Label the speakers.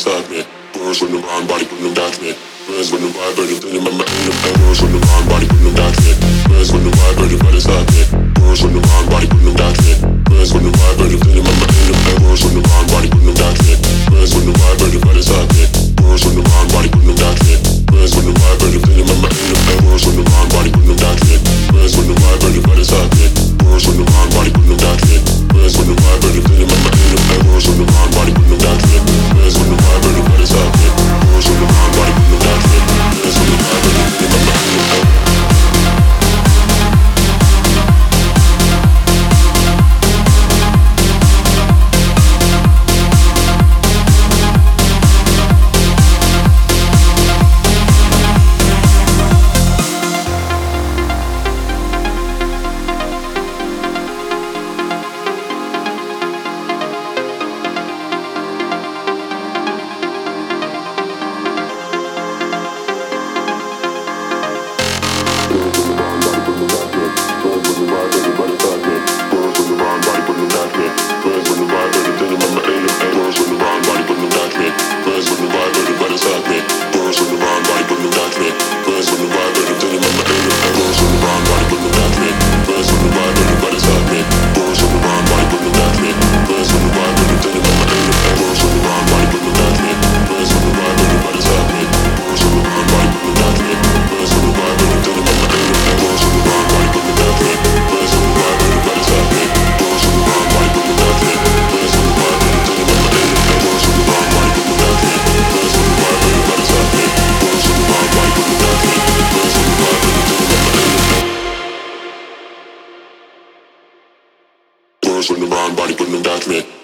Speaker 1: inside me. Burns when the mind, body putting them down to me. Burns when the vibrating, then my mind in the burns when the mind, body putting them down to me. Burns when the vibrating, right inside me. Burns when the mind, body putting them down to me. Burns when the vibrating, then my mind in the burns when the mind, body putting them down to me. Burns when the vibrating, right inside me. Burns when the mind, body putting them down to me. Burns when the vibrating, then my mind in the burns when the mind, body putting them down to me. Burns when the vibrating, right inside me. Burns when the mind, body putting them down to me. Burns when the vibrating, then my mind in the burns when the mind, body putting them down to me. Burns when the vibrating, right inside me. Burns when the mind, body putting them down to me. Burns when the vibrating, then my mind in the when the mind, body putting them down to me.